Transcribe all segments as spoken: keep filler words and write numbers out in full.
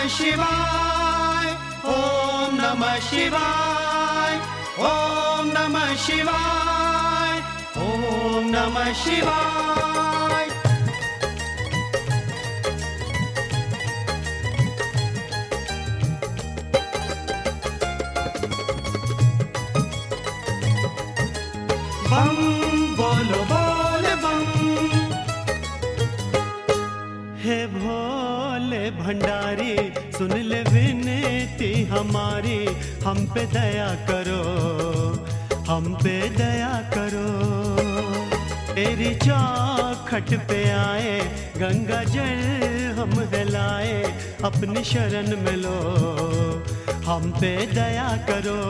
शिवाय, ओम नमः शिवाय, ओम नमः शिवाय, ओम नमः शिवाय। बम बोलो बोल बम। हे भोले भंडारी सुन ले विनती हमारी, हम पे दया करो, हम पे दया करो। तेरी चौखट पे आए गंगा जल हम हिलाए, अपनी शरण में लो, हम पे दया करो।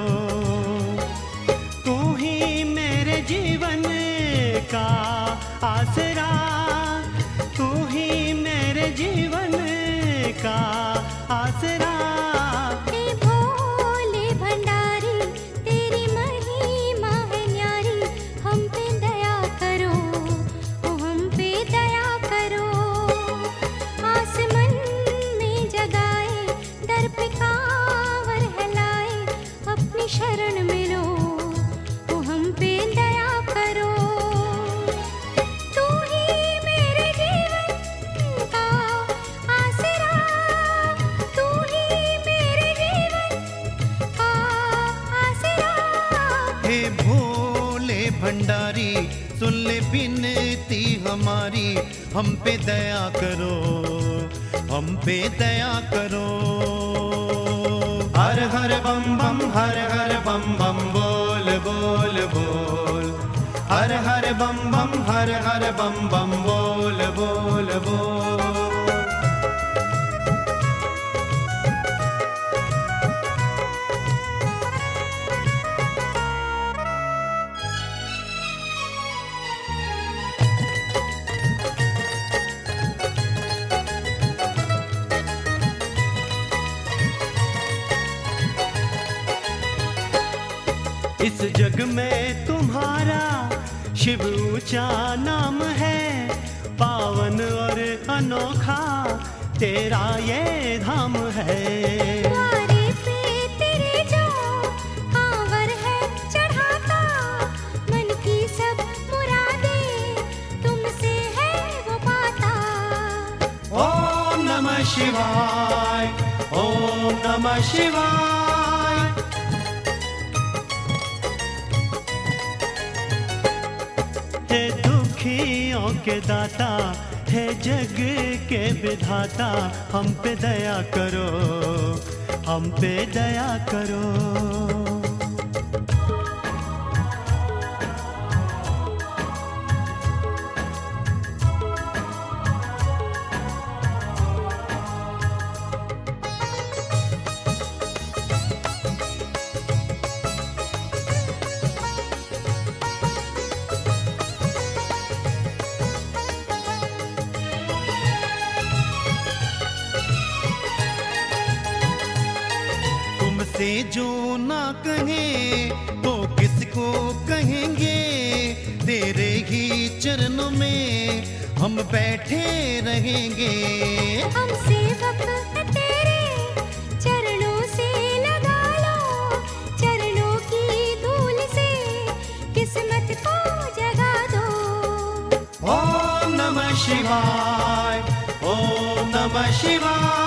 तू ही मेरे जीवन का आसरा, तू ही मेरे जीवन का आसरा। हे भोले भंडारी तेरी महिमा है न्यारी, हम पे दया करो, ओ हम पे दया करो। आसमान में जगाए दर पे कांवर हिलाए, अपनी शरण में लो, ओ हम पे दया करो। तू ही मेरे जीवन का आसरा, तू ही मेरे जीवन का आसरा। हे भोले भंडारी सुन ले विनती हमारी, हम पे दया करो, हम पे दया करो। हर हर बम बम, हर हर बम बम, बोल बोल बोल। हर हर बम बम, हर हर बम बम, बोल बोल बोल। इस जग में तुम्हारा शिव ऊंचा नाम है, पावन और अनोखा तेरा ये धाम है। द्वारे पे तेरे जो कांवर है चढ़ाता, मन की सब मुरादें तुमसे है वो पाता। ओम नमः शिवाय, ओम नमः शिवाय। हे दुखियों के दाता, हे जग के विधाता, हम पे दया करो, हम पे दया करो। तुमसे जो ना कहे तो किसको कहेंगे, तेरे ही चरणों में हम बैठे रहेंगे। हम सेवक हैं तेरे चरणों से लगा लो, चरणों की धूल से किस्मत को जगा दो। ओम नमः शिवाय, ओम नमः शिवाय।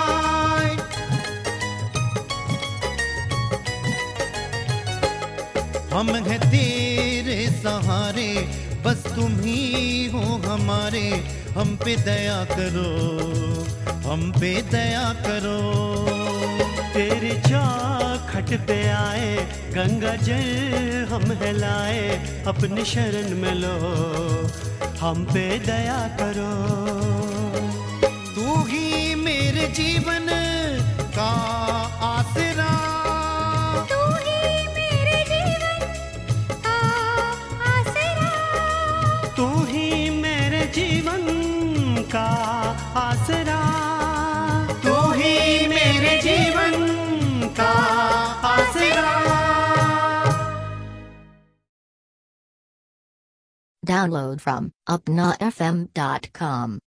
हम हैं तेरे सहारे, बस तुम ही हो हमारे, हम पे दया करो, हम पे दया करो। तेरी चौखट पे आए गंगा जल हम हिलाए, अपनी शरण में लो, हम पे दया करो। तू ही मेरे जीवन का आसरा, तू ही मेरे जीवन का आसरा, तू ही मेरे जीवन का आसरा, तू ही मेरे जीवन का आसरा। Download from upna f m dot com.